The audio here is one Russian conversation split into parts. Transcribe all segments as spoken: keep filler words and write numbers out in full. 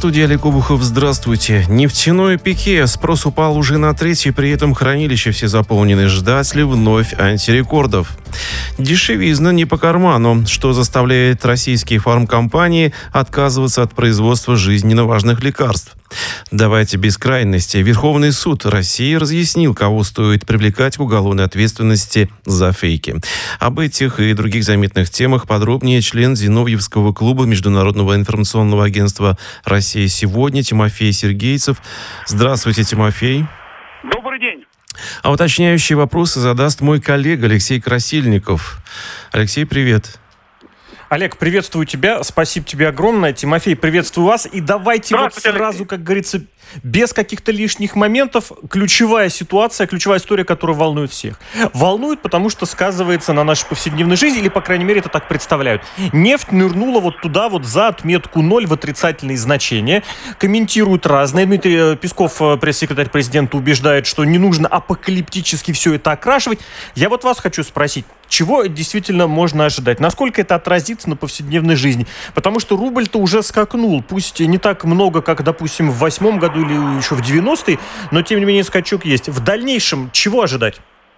студии Олег Обухов. Здравствуйте. Нефтяное пике. Спрос упал уже на треть, и при этом хранилища все заполнены. Ждать ли вновь антирекордов? Дешевизна не по карману, что заставляет российские фармкомпании отказываться от производства жизненно важных лекарств. Давайте без крайности. Верховный суд России разъяснил, кого стоит привлекать к уголовной ответственности за фейки. Об этих и других заметных темах подробнее член Зиновьевского клуба Международного информационного агентства «Россия сегодня» Тимофей Сергейцев. Здравствуйте, Тимофей. Добрый день. А уточняющие вопросы задаст мой коллега Алексей Красильников. Алексей, привет. Олег, приветствую тебя. Спасибо тебе огромное. Тимофей, приветствую вас. И давайте вот сразу, как говорится, без каких-то лишних моментов, ключевая ситуация, ключевая история, которая волнует всех. Волнует, потому что сказывается на нашей повседневной жизни, или, по крайней мере, это так представляют. Нефть нырнула вот туда, вот за отметку ноль, в отрицательные значения. Комментируют разные. Дмитрий Песков, пресс-секретарь президента, убеждает, что не нужно апокалиптически все это окрашивать. Я вот вас хочу спросить, чего действительно можно ожидать? Насколько это отразится на повседневной жизни? Потому что рубль-то уже скакнул. Пусть не так много, как, допустим, в восьмом году или еще в девяностые, но, тем не менее, скачок есть. В дальнейшем чего ожидать?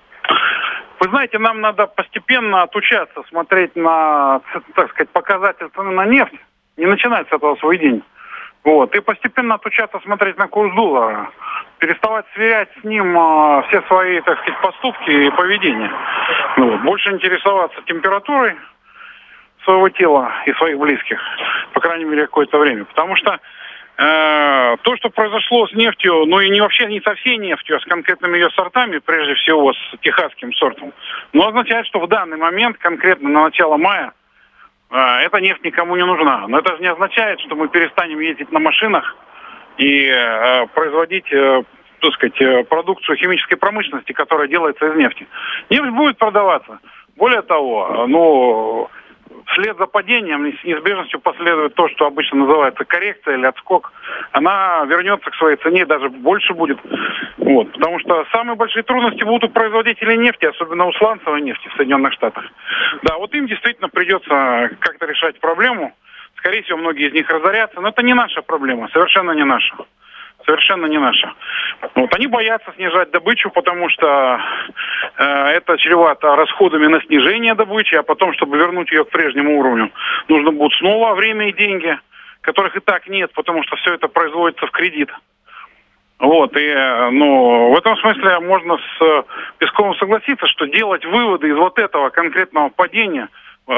Вы знаете, нам надо постепенно отучаться смотреть на, так сказать, показатель цены на нефть. Не начинать с этого свой день. Вот. И постепенно отучаться смотреть на курс доллара. Переставать сверять с ним э, все свои, так сказать, поступки и поведение. Ну, вот. Больше интересоваться температурой своего тела и своих близких, по крайней мере, какое-то время. Потому что э, то, что произошло с нефтью, ну и не вообще не со всей нефтью, а с конкретными ее сортами, прежде всего с техасским сортом, но означает, что в данный момент, конкретно на начало мая, э, эта нефть никому не нужна. Но это же не означает, что мы перестанем ездить на машинах и э, производить, э, так сказать, э, продукцию химической промышленности, которая делается из нефти. Нефть будет продаваться. Более того, ну, вслед за падением с неизбежностью последует то, что обычно называется коррекция или отскок. Она вернется к своей цене, даже больше будет. Вот. Потому что самые большие трудности будут у производителей нефти, особенно у сланцевой нефти в Соединенных Штатах. Да, вот им действительно придется как-то решать проблему. Скорее всего, многие из них разорятся, но это не наша проблема, совершенно не наша. Совершенно не наша. Вот. Они боятся снижать добычу, потому что э, это чревато расходами на снижение добычи, а потом, чтобы вернуть ее к прежнему уровню, нужно будет снова время и деньги, которых и так нет, потому что все это производится в кредит. Вот, и, ну, в этом смысле можно с Песковым согласиться, что делать выводы из вот этого конкретного падения,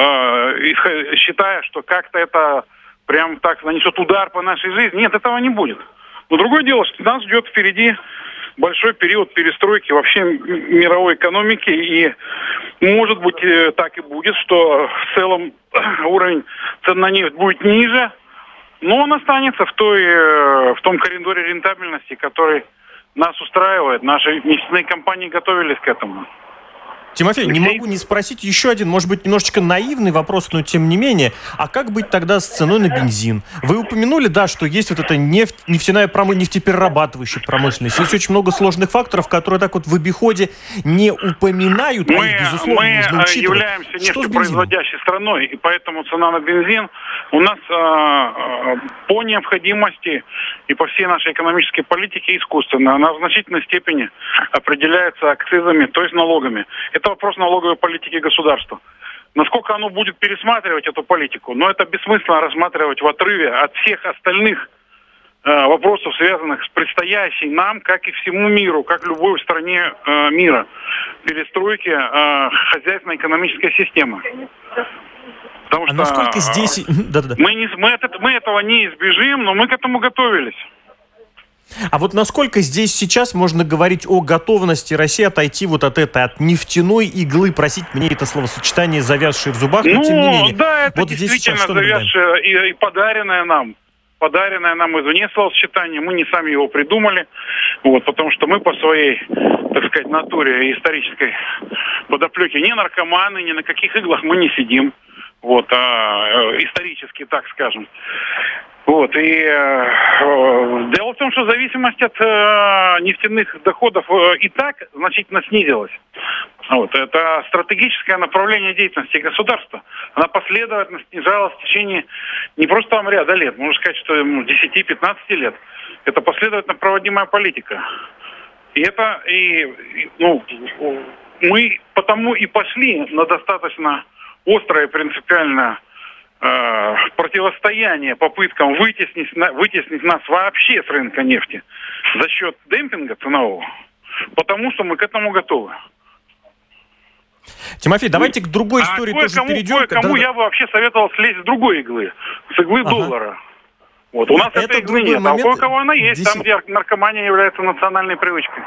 э, считая, что как-то это прям так нанесет удар по нашей жизни, нет, этого не будет. Но другое дело, что нас ждет впереди большой период перестройки вообще мировой экономики, и может быть так и будет, что в целом уровень цен на нефть будет ниже, но он останется в той, в том коридоре рентабельности, который нас устраивает. Наши нефтяные компании готовились к этому. Тимофей, Алексей? Не могу не спросить еще один, может быть, немножечко наивный вопрос, но тем не менее. А как быть тогда с ценой на бензин? Вы упомянули, да, что есть вот эта нефть, нефтяная промышленность, нефтеперерабатывающая промышленность. Есть очень много сложных факторов, которые так вот в обиходе не упоминают, мы, а их, безусловно, мы нужно учитывать. являемся нефтепроизводящей страной, и поэтому цена на бензин у нас э, по необходимости и по всей нашей экономической политике искусственно. Она в значительной степени определяется акцизами, то есть налогами. Это вопрос налоговой политики государства. Насколько оно будет пересматривать эту политику, но это бессмысленно рассматривать в отрыве от всех остальных э, вопросов, связанных с предстоящей нам, как и всему миру, как любой стране э, мира, перестройки э, хозяйственно-экономической системы. Потому а что насколько здесь... мы, не, мы, это, мы этого не избежим, но мы к этому готовились. А вот насколько здесь сейчас можно говорить о готовности России отойти вот от этой, от нефтяной иглы, просить мне это словосочетание, завязшее в зубах, но ну, тем не менее. Да, это вот действительно завязшее и, и подаренное нам, подаренное нам извне словосочетание. Мы не сами его придумали, вот, потому что мы по своей, так сказать, натуре исторической подоплеке не наркоманы, ни на каких иглах мы не сидим. Вот, а, исторически, так скажем. Вот, и э, дело в том, что зависимость от э, нефтяных доходов э, и так значительно снизилась. Вот. Это стратегическое направление деятельности государства. Она последовательно снижалась в течение не просто там ряда лет, можно сказать, что десять-пятнадцать лет. Это последовательно проводимая политика. И это, и, ну, мы потому и пошли на достаточно острое принципиальное э, противостояние попыткам вытеснить, вытеснить нас вообще с рынка нефти за счет демпинга ценового, потому что мы к этому готовы. Тимофей, давайте к другой истории а тоже кое-кому, перейдем. Кое-кому да, я бы вообще советовал слезть с другой иглы, с иглы ага. доллара. Вот. У нас Это этой иглы нет, момент. а у кое-кого она есть, Десять... там, где наркомания является национальной привычкой.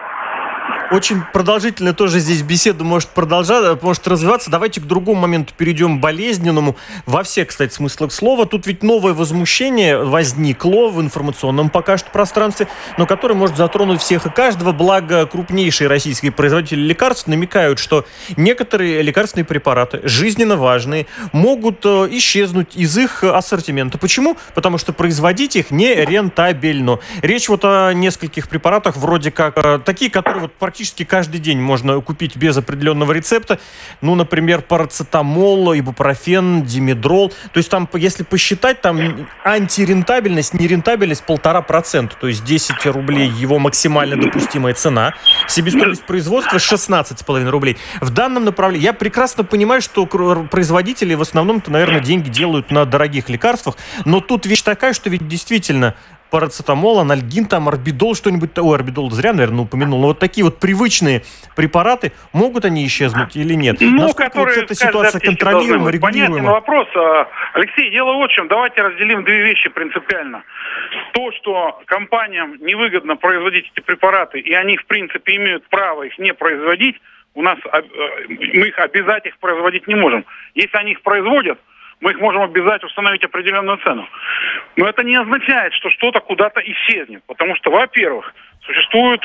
Очень продолжительно тоже здесь беседа может продолжаться, может развиваться. Давайте к другому моменту перейдем, болезненному. Во всех, кстати, смыслах слова. Тут ведь новое возмущение возникло в информационном пока что пространстве, но которое может затронуть всех и каждого. Благо, крупнейшие российские производители лекарств намекают, что некоторые лекарственные препараты, жизненно важные, могут исчезнуть из их ассортимента. Почему? Потому что производить их не рентабельно. Речь вот о нескольких препаратах, вроде как такие, которые вот практически Практически каждый день можно купить без определенного рецепта. Ну, например, парацетамол, ибупрофен, димедрол. То есть там, если посчитать, там антирентабельность, нерентабельность полтора процента. То есть десять рублей его максимально допустимая цена. Себестоимость производства шестнадцать с половиной рублей. В данном направлении я прекрасно понимаю, что производители в основном-то, наверное, деньги делают на дорогих лекарствах. Но тут вещь такая, что ведь действительно парацетамол, анальгин, там, орбидол, что-нибудь... Ой, орбидол зря, наверное, упомянул. Но вот такие вот привычные препараты, могут они исчезнуть или нет? Ну, насколько вот эта ситуация контролируема, регулируема? Понятен вопрос. Алексей, дело вот в чем. Давайте разделим две вещи принципиально. То, что компаниям невыгодно производить эти препараты, и они, в принципе, имеют право их не производить, у нас мы их обязать их производить не можем. Если они их производят, мы их можем обязать установить определенную цену. Но это не означает, что что-то куда-то исчезнет. Потому что, во-первых, существуют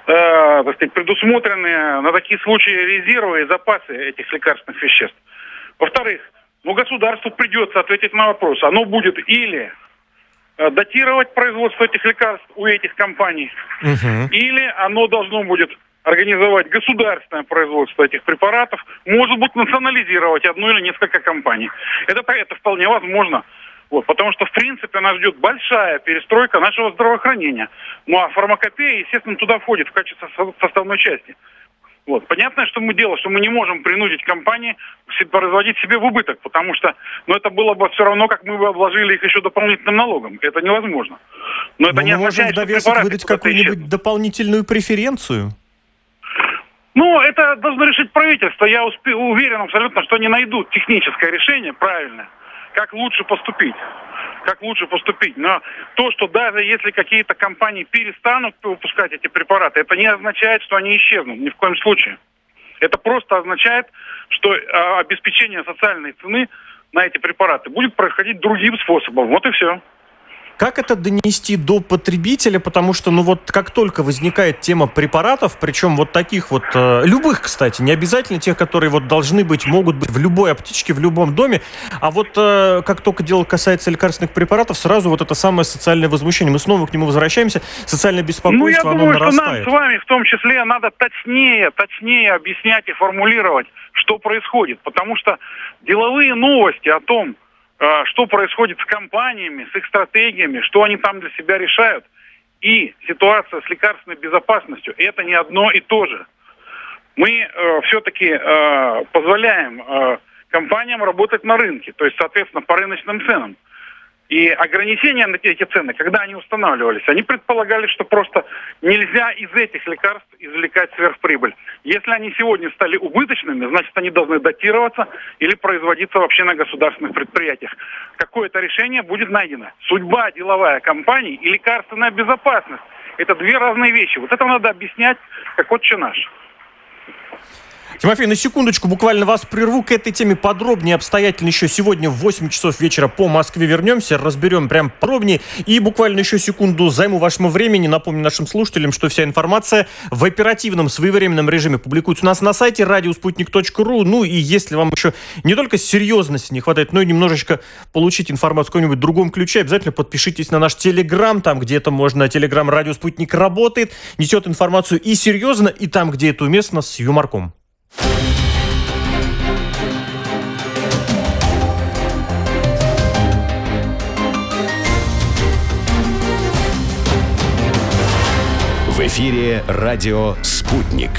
э, так сказать, предусмотренные на такие случаи резервы и запасы этих лекарственных веществ. Во-вторых, ну, государству придется ответить на вопрос. Оно будет или э, датировать производство этих лекарств у этих компаний, угу. или оно должно будет организовать государственное производство этих препаратов, может быть, национализировать одну или несколько компаний. Это, это вполне возможно. Вот, потому что, в принципе, нас ждет большая перестройка нашего здравоохранения. Ну, а фармакопея, естественно, туда входит в качестве составной части. Вот. Понятно, что мы делаем, что мы не можем принудить компании производить себе в убыток, потому что ну, это было бы все равно, как мы бы обложили их еще дополнительным налогом. Это невозможно. Но это Но не мы означает, можем в довесок выдать какую-нибудь дополнительную преференцию. Ну, это должно решить правительство. Я успе- уверен абсолютно, что они найдут техническое решение правильное, как лучше поступить. Как лучше поступить. Но то, что даже если какие-то компании перестанут выпускать эти препараты, это не означает, что они исчезнут. Ни в коем случае. Это просто означает, что э, обеспечение социальной цены на эти препараты будет происходить другим способом. Вот и все. Как это донести до потребителя? Потому что, ну вот, как только возникает тема препаратов, причем вот таких вот, э, любых, кстати, не обязательно тех, которые вот должны быть, могут быть в любой аптечке, в любом доме, а вот э, как только дело касается лекарственных препаратов, сразу вот это самое социальное возмущение. Мы снова к нему возвращаемся. Социальное беспокойство, ну, я оно думаю, нарастает. Что нам с вами в том числе надо точнее, точнее объяснять и формулировать, что происходит. Потому что деловые новости о том, что происходит с компаниями, с их стратегиями, что они там для себя решают, и ситуация с лекарственной безопасностью, это не одно и то же. Мы э, все-таки э, позволяем э, компаниям работать на рынке, то есть, соответственно, по рыночным ценам. И ограничения на эти цены, когда они устанавливались, они предполагали, что просто нельзя из этих лекарств извлекать сверхприбыль. Если они сегодня стали убыточными, значит, они должны датироваться или производиться вообще на государственных предприятиях. Какое-то решение будет найдено. Судьба деловая компании и лекарственная безопасность – это две разные вещи. Вот это надо объяснять, как отче наш. Тимофей, на секундочку буквально вас прерву. К этой теме подробнее, обстоятельно еще сегодня в восемь часов вечера по Москве вернемся, разберем прям подробнее. И буквально еще секунду займу вашему времени. Напомню нашим слушателям, что вся информация в оперативном, своевременном режиме публикуется у нас на сайте радио спутник точка ру. Ну и если вам еще не только серьезности не хватает, но и немножечко получить информацию в каком-нибудь другом ключе, обязательно подпишитесь на наш Телеграм. Там, где это можно, Телеграм «Радио Спутник» работает, несет информацию и серьезно, и там, где это уместно, с юморком. В эфире радио «Спутник».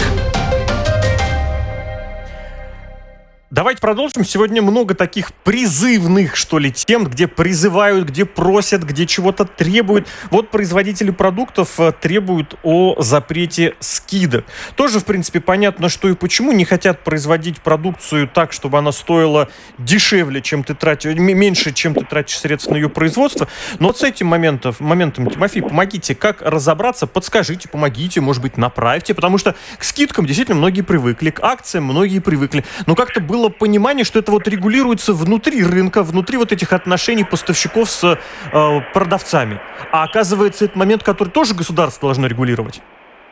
Давайте продолжим. Сегодня много таких призывных, что ли, тем, где призывают, где просят, где чего-то требуют. Вот производители продуктов требуют о запрете скидок. Тоже, в принципе, понятно, что и почему. Не хотят производить продукцию так, чтобы она стоила дешевле, чем ты тратишь, меньше, чем ты тратишь средств на ее производство. Но вот с этим моментом, моментом, Тимофей, помогите, как разобраться, подскажите, помогите, может быть, направьте, потому что к скидкам действительно многие привыкли, к акциям многие привыкли. Но как-то было понимание, что это вот регулируется внутри рынка, внутри вот этих отношений поставщиков с э, продавцами. А оказывается, это момент, который тоже государство должно регулировать.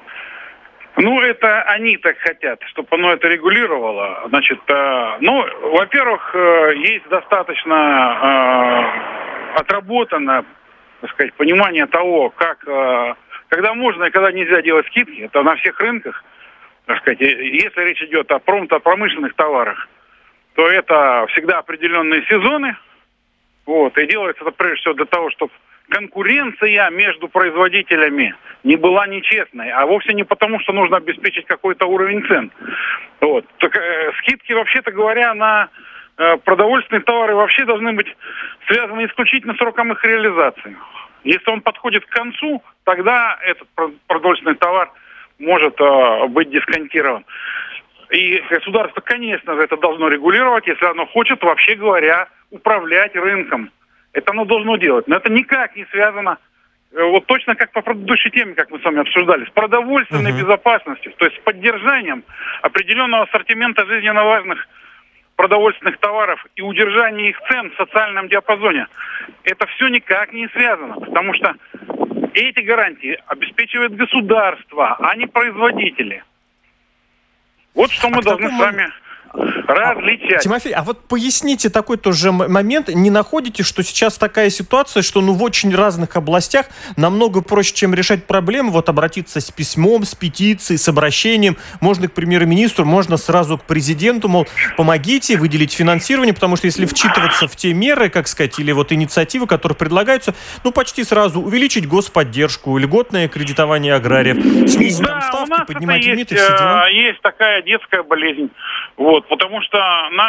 Ну, это они так хотят, чтобы оно это регулировало. Значит, э, ну, во-первых, э, есть достаточно э, отработано, так сказать, понимание того, как, э, когда можно и когда нельзя делать скидки. Это на всех рынках. Так сказать, если речь идет о промышленных товарах, то это всегда определенные сезоны. Вот, и делается это прежде всего для того, чтобы конкуренция между производителями не была нечестной, а вовсе не потому, что нужно обеспечить какой-то уровень цен. Вот. Так, э, скидки, вообще-то говоря, на э, продовольственные товары вообще должны быть связаны исключительно с сроком их реализации. Если он подходит к концу, тогда этот продовольственный товар может э, быть дисконтирован. И государство, конечно же, это должно регулировать, если оно хочет, вообще говоря, управлять рынком. Это оно должно делать. Но это никак не связано, э, вот точно как по предыдущей теме, как мы с вами обсуждали, с продовольственной uh-huh. безопасностью, то есть с поддержанием определенного ассортимента жизненно важных продовольственных товаров и удержание их цен в социальном диапазоне. Это все никак не связано, потому что эти гарантии обеспечивает государство, а не производители. Вот что мы а должны с вами различать. Тимофей, а вот поясните такой тоже момент. Не находите, что сейчас такая ситуация, что ну в очень разных областях намного проще, чем решать проблемы, вот обратиться с письмом, с петицией, с обращением. Можно к премьер-министру, можно сразу к президенту, мол, помогите выделить финансирование, потому что если вчитываться в те меры, как сказать, или вот инициативы, которые предлагаются, ну почти сразу увеличить господдержку, льготное кредитование аграриев, снизить да, там ставки, поднимать лимиты, есть, все дела. Есть такая детская болезнь. Вот, потому что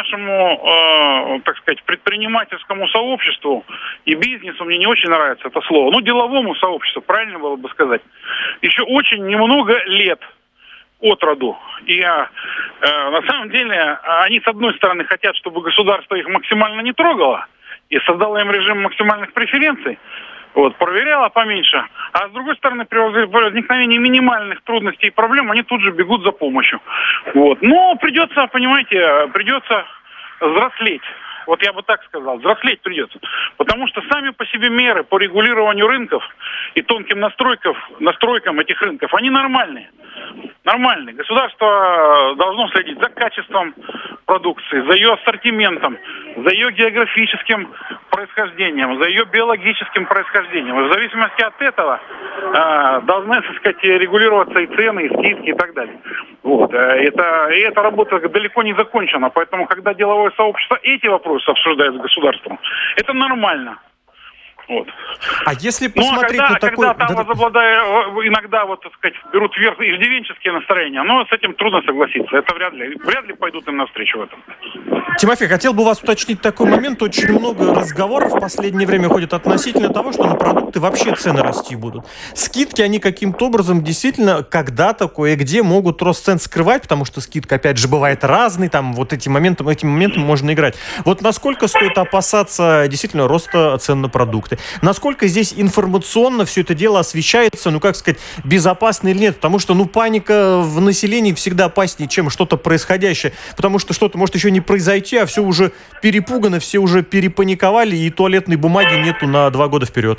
нашему, э, так сказать, предпринимательскому сообществу и бизнесу, мне не очень нравится это слово, ну, деловому сообществу, правильно было бы сказать, еще очень немного лет от роду. И э, на самом деле они, с одной стороны, хотят, чтобы государство их максимально не трогало и создало им режим максимальных преференций, вот, проверяла поменьше. А с другой стороны, при возникновении минимальных трудностей и проблем, они тут же бегут за помощью. Вот. Но придется, понимаете, придется взрослеть. Вот я бы так сказал, взрослеть придется. Потому что сами по себе меры по регулированию рынков и тонким настройкам, настройкам этих рынков, они нормальные. Нормальные. Государство должно следить за качеством продукции, за ее ассортиментом, за ее географическим происхождением, за ее биологическим происхождением. И в зависимости от этого э, должны, так сказать, регулироваться и цены, и скидки и так далее. Вот. Это, и эта работа далеко не закончена. Поэтому, когда деловое сообщество эти вопросы обсуждает с государством, это нормально. Вот. А если посмотреть ну, а когда, на такой... когда там возобладая, иногда, вот, так сказать, берут вверх иждивенческие настроения, но с этим трудно согласиться. Это вряд ли, вряд ли пойдут им навстречу в этом. Тимофей, хотел бы у вас уточнить такой момент. Очень много разговоров в последнее время ходит относительно того, что на продукты вообще цены расти будут. Скидки, они каким-то образом действительно когда-то кое-где могут рост цен скрывать, потому что скидка, опять же, бывает разной, там вот эти моменты, этим моментом можно играть. Вот насколько стоит опасаться действительно роста цен на продукты? Насколько здесь информационно все это дело освещается, ну, как сказать, безопасно или нет? Потому что, ну, паника в населении всегда опаснее, чем что-то происходящее. Потому что что-то может еще не произойти, а все уже перепугано, все уже перепаниковали, и туалетной бумаги нету на два года вперед.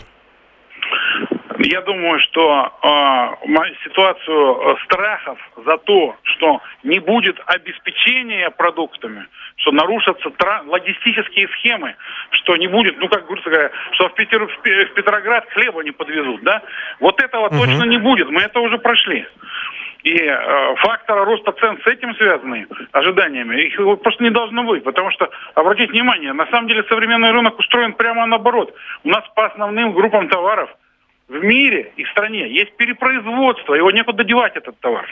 Я думаю, что э, ситуацию страхов за то, что не будет обеспечения продуктами, что нарушатся тра- логистические схемы, что не будет, ну, как говорится, что в, Питер, в Петроград хлеба не подвезут, да? Вот этого uh-huh. точно не будет, мы это уже прошли. И э, фактор роста цен с этим связаны, ожиданиями, их просто не должно быть. Потому что, обратите внимание, на самом деле современный рынок устроен прямо наоборот. У нас по основным группам товаров в мире и в стране есть перепроизводство, его некуда девать, этот товар.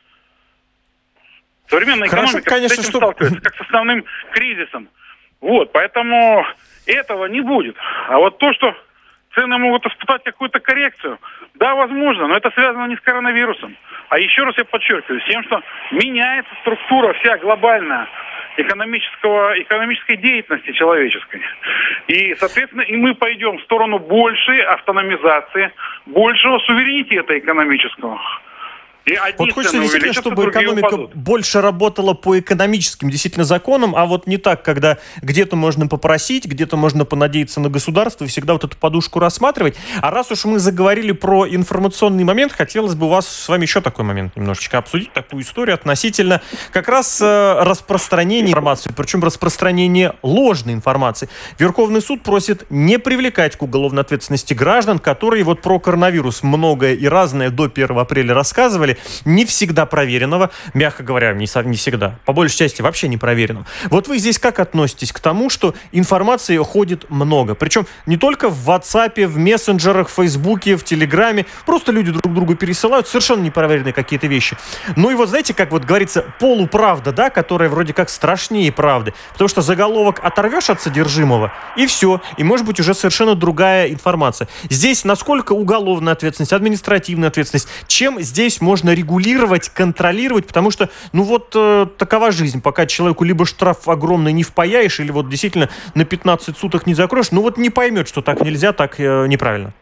Современная Хорошо, экономика конечно, с этим что... сталкивается, как с основным кризисом. Вот, поэтому этого не будет. А вот то, что цены могут испытать какую-то коррекцию, да, возможно, но это связано не с коронавирусом. А еще раз я подчеркиваю, с тем, что меняется структура вся глобальная экономического, экономической деятельности человеческой. И, соответственно, и мы пойдем в сторону большей автономизации, большего суверенитета экономического. И вот хочется действительно, чтобы экономика упадут. Больше работала по экономическим действительно законам, а вот не так, когда где-то можно попросить, где-то можно понадеяться на государство и всегда вот эту подушку рассматривать. А раз уж мы заговорили про информационный момент, хотелось бы у вас с вами еще такой момент немножечко обсудить, такую историю относительно как раз э, распространения информации, причем распространения ложной информации. Верховный суд просит не привлекать к уголовной ответственности граждан, которые вот про коронавирус многое и разное до первого апреля рассказывали, не всегда проверенного, мягко говоря, не, не всегда, по большей части вообще не проверенного. Вот вы здесь как относитесь к тому, что информации ходит много? Причем не только в WhatsApp, в мессенджерах, в Фейсбуке, в Телеграме, просто люди друг другу пересылают совершенно непроверенные какие-то вещи. Ну и вот знаете, как вот говорится, полуправда, да, которая вроде как страшнее правды, потому что заголовок оторвешь от содержимого, и все, и может быть уже совершенно другая информация. Здесь насколько уголовная ответственность, административная ответственность, чем здесь можно Можно регулировать, контролировать, потому что, ну вот, э, такова жизнь. Пока человеку либо штраф огромный не впаяешь, или вот действительно на пятнадцать суток не закроешь, ну вот не поймет, что так нельзя, так э, неправильно.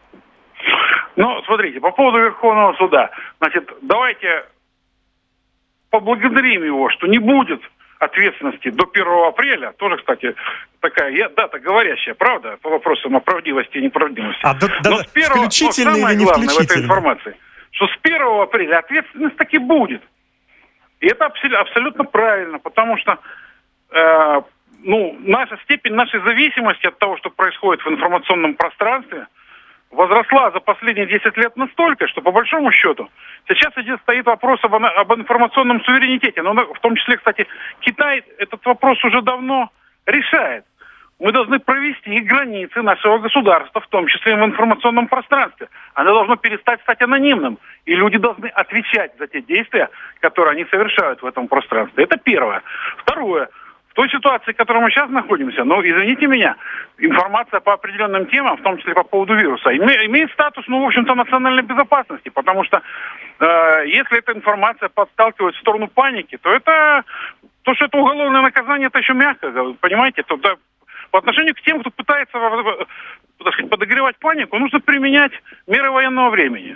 Ну, смотрите, по поводу Верховного суда. Значит, давайте поблагодарим его, что не будет ответственности до первого апреля. Тоже, кстати, такая дата говорящая, правда, по вопросам о правдивости и неправдивости. А, да, да, но с первого, включительно но самое или не главное в этой включительно? информации, что с первого апреля ответственность таки будет. И это абсолютно правильно, потому что э, ну, наша степень нашей зависимости от того, что происходит в информационном пространстве, возросла за последние десять лет настолько, что по большому счету сейчас идет, стоит вопрос об, об информационном суверенитете. Но в том числе, кстати, Китай этот вопрос уже давно решает. Мы должны провести и границы нашего государства, в том числе и в информационном пространстве. Оно должно перестать стать анонимным. И люди должны отвечать за те действия, которые они совершают в этом пространстве. Это первое. Второе. В той ситуации, в которой мы сейчас находимся, ну, извините меня, информация по определенным темам, в том числе по поводу вируса, име, имеет статус, ну, в общем-то, национальной безопасности. Потому что э, если эта информация подталкивает в сторону паники, то это... То, что это уголовное наказание, это еще мягко, понимаете? То, да, по отношению к тем, кто пытается, так сказать, подогревать панику, нужно применять меры военного времени.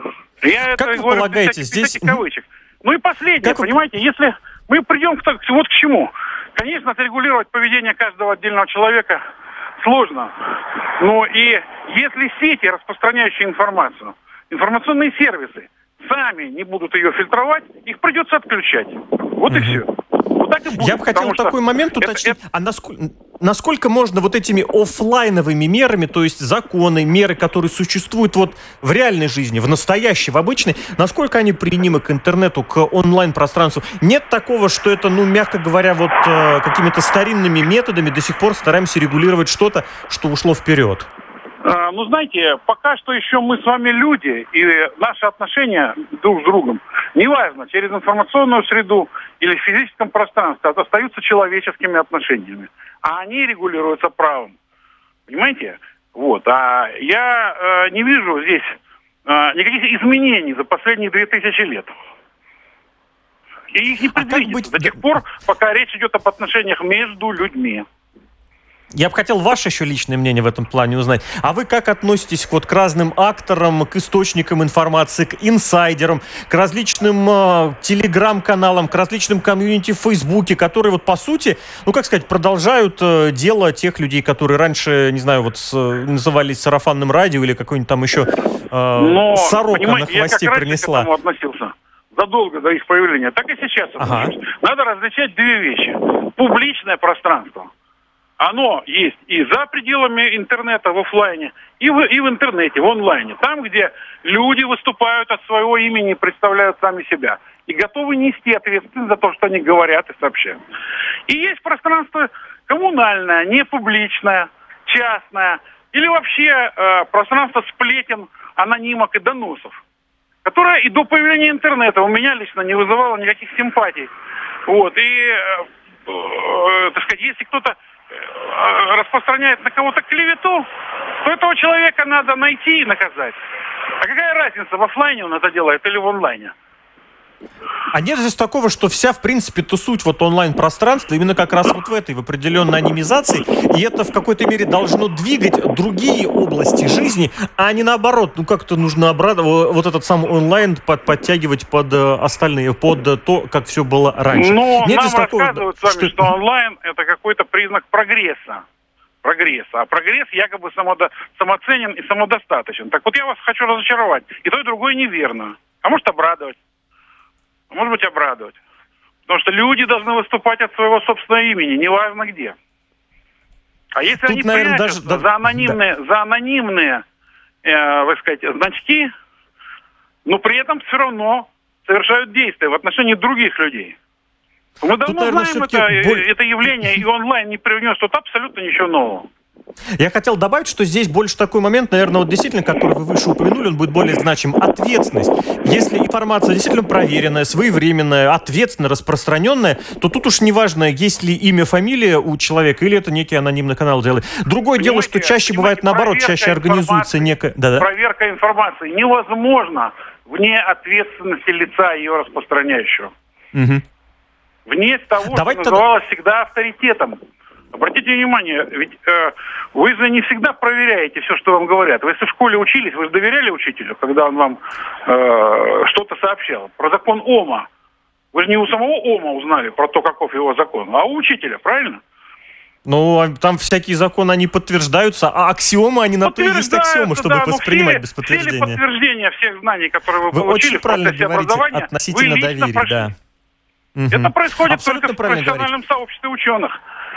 Я как это вы говорю полагаете, без всяких, здесь... без всяких кавычек. Ну и последнее, как понимаете, вы... если мы придем к, вот к чему. Конечно, отрегулировать поведение каждого отдельного человека сложно. Но и если сети, распространяющие информацию, информационные сервисы, сами не будут ее фильтровать, их придется отключать. Вот угу. и все. Вот так и будет, Я бы хотел такой момент уточнить. Это, это... А насколько, насколько можно вот этими офлайновыми мерами, то есть законы, меры, которые существуют вот в реальной жизни, в настоящей, в обычной, насколько они применимы к интернету, к онлайн-пространству? Нет такого, что это, ну, мягко говоря, вот э, какими-то старинными методами до сих пор стараемся регулировать что-то, что ушло вперед? А, ну, знаете, пока что еще мы с вами люди, и наши отношения друг с другом, неважно, через информационную среду или в физическом пространстве, остаются человеческими отношениями. А они регулируются правом. Понимаете? Вот. А я э, не вижу здесь э, никаких изменений за последние две тысячи лет. И их не предвидится а до тех пор, пока речь идет об отношениях между людьми. Я бы хотел ваше еще личное мнение в этом плане узнать. А вы как относитесь вот к разным акторам, к источникам информации, к инсайдерам, к различным э, телеграм-каналам, к различным комьюнити в Фейсбуке, которые вот по сути, ну как сказать, продолжают э, дело тех людей, которые раньше, не знаю, вот с, назывались сарафанным радио или какой-нибудь там еще э, Но, сорока на хвосте я принесла. Я к этому относился задолго до их появления, так и сейчас. Ага. Надо различать две вещи. Публичное пространство. Оно есть и за пределами интернета в офлайне, и в, и в интернете, в онлайне. Там, где люди выступают от своего имени, представляют сами себя. и готовы нести ответственность за то, что они говорят и сообщают. И есть пространство коммунальное, не публичное, частное, или вообще э, пространство сплетен, анонимок и доносов, которое и до появления интернета у меня лично не вызывало никаких симпатий. Вот, и, э, э, так сказать, если кто-то э, распространяет на кого-то клевету, то этого человека надо найти и наказать. А какая разница, в офлайне он это делает или в онлайне? А нет здесь такого, что вся, в принципе-то суть вот онлайн-пространства именно как раз вот в этой, в определенной анимизации, и это в какой-то мере должно двигать другие области жизни, а не наоборот, ну как-то нужно обратно вот этот самый онлайн под, подтягивать под э, остальные, под э, то, как все было раньше. Но нет нам здесь рассказывают такого, с вами, что... что онлайн это какой-то признак прогресса. Прогресса. А прогресс якобы самодо... самоценен и самодостаточен. Так вот я вас хочу разочаровать. И то, и другое неверно. А может обрадовать. Может быть, обрадовать. Потому что люди должны выступать от своего собственного имени, неважно где. А если Тут, они наверное, прячутся даже... за анонимные, да. за анонимные э, вы сказать, значки, но при этом все равно совершают действия в отношении других людей. Мы давно Тут, наверное, знаем это, боль... это явление, и онлайн не привнес тут абсолютно ничего нового. Я хотел добавить, что здесь больше такой момент, наверное, вот действительно, который вы выше упомянули, он будет более значим. Ответственность. Если информация действительно проверенная, своевременная, ответственно распространенная, то тут уж неважно, есть ли имя, фамилия у человека, или это некий анонимный канал делает. Другое дело, что чаще бывает наоборот, чаще организуется некая... Да-да. Проверка информации невозможна вне ответственности лица, ее распространяющего. Угу. Вне того, Давайте что называлось тогда... всегда авторитетом. Обратите внимание, ведь э, вы же не всегда проверяете все, что вам говорят. Вы если в школе учились, вы же доверяли учителю, когда он вам э, что-то сообщал. Про закон Ома. Вы же не у самого Ома узнали про то, каков его закон, а у учителя, правильно? Ну, там всякие законы, они подтверждаются, а аксиомы, они на то и есть аксиомы, чтобы да, воспринимать все, без подтверждения. Все подтверждения всех знаний, которые вы, вы получили очень в процессе образования, относительно вы лично доверия, прошли. Да. Это происходит Абсолютно только в профессиональном говорите. сообществе ученых.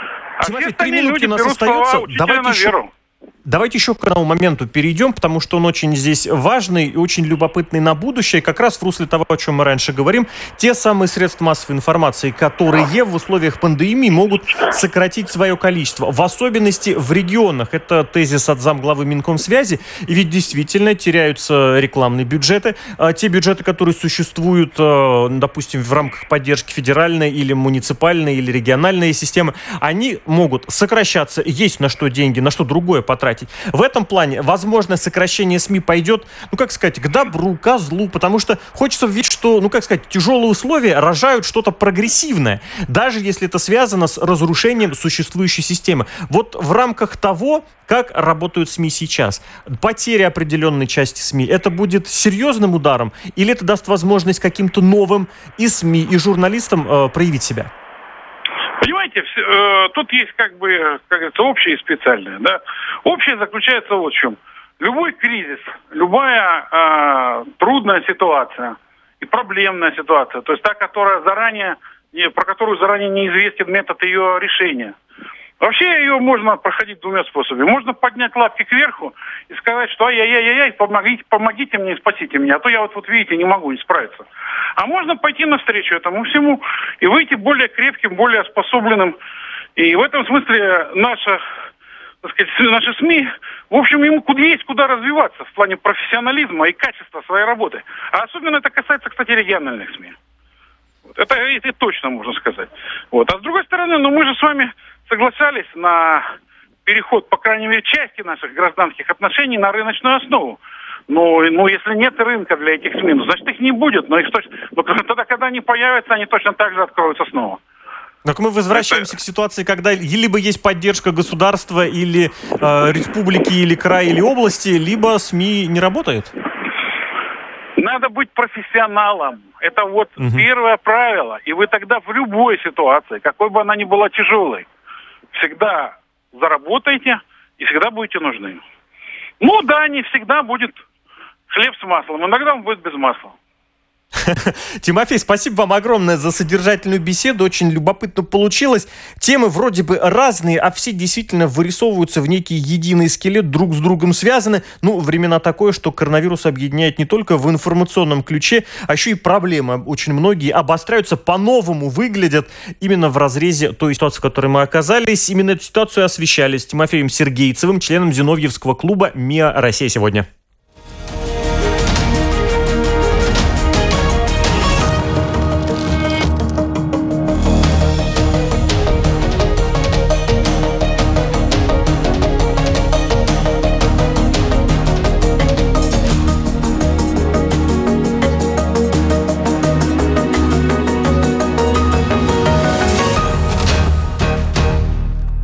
А Тимофей, все три остальные минутки люди у нас берут остается. слова учителя Давайте на еще... веру. Давайте еще к одному моменту перейдем, потому что он очень здесь важный и очень любопытный на будущее. Как раз в русле того, о чем мы раньше говорим, те самые средства массовой информации, которые в условиях пандемии могут сократить свое количество, в особенности в регионах. Это тезис от замглавы Минкомсвязи. И ведь действительно теряются рекламные бюджеты. Те бюджеты, которые существуют, допустим, в рамках поддержки федеральной или муниципальной или региональной системы, они могут сокращаться. Есть на что деньги, на что другое потратить. В этом плане, возможно, сокращение СМИ пойдет, ну, как сказать, к добру, ко злу, потому что хочется видеть, что, ну, как сказать, тяжелые условия рожают что-то прогрессивное, даже если это связано с разрушением существующей системы. Вот в рамках того, как работают СМИ сейчас, потеря определенной части СМИ, это будет серьезным ударом или это даст возможность каким-то новым и СМИ, и журналистам э, проявить себя? Понимаете, все, э, тут есть как бы, как говорится, общее и специальное. Да? Общее заключается вот в чем. Любой кризис, любая э, трудная ситуация и проблемная ситуация, то есть та, которая заранее, про которую заранее неизвестен метод ее решения. Вообще ее можно проходить двумя способами. Можно поднять лапки кверху и сказать, что ай-яй-яй-яй, помогите, помогите мне и спасите меня, а то я вот, вот видите, не могу не справиться. А можно пойти навстречу этому всему и выйти более крепким, более способленным. И в этом смысле наша, так сказать, наши СМИ, в общем, ему есть куда развиваться в плане профессионализма и качества своей работы. А особенно это касается, кстати, региональных СМИ. Вот. Это, это точно можно сказать. Вот. А с другой стороны, ну мы же с вами соглашались на переход, по крайней мере, части наших гражданских отношений на рыночную основу. Ну, ну если нет рынка для этих СМИ, ну, значит, их не будет. Но их точно... Но тогда, когда они появятся, они точно так же откроются снова. Так мы возвращаемся Это... к ситуации, когда либо есть поддержка государства или э, республики, или края, или области, либо СМИ не работают. Надо быть профессионалом. Это вот угу. первое правило. И вы тогда в любой ситуации, какой бы она ни была тяжелой, всегда заработаете и всегда будете нужны. Ну да, не всегда будет хлеб с маслом. Иногда он будет без масла. Тимофей, спасибо вам огромное за содержательную беседу. Очень любопытно получилось. Темы вроде бы разные, а все действительно вырисовываются в некий единый скелет, друг с другом связаны. Ну, времена такое, что коронавирус объединяет не только в информационном ключе, а еще и проблемы. Очень многие обостряются, по-новому выглядят именно в разрезе той ситуации, в которой мы оказались. Именно эту ситуацию освещали с Тимофеем Сергейцевым, членом Зиновьевского клуба МИА «Россия сегодня».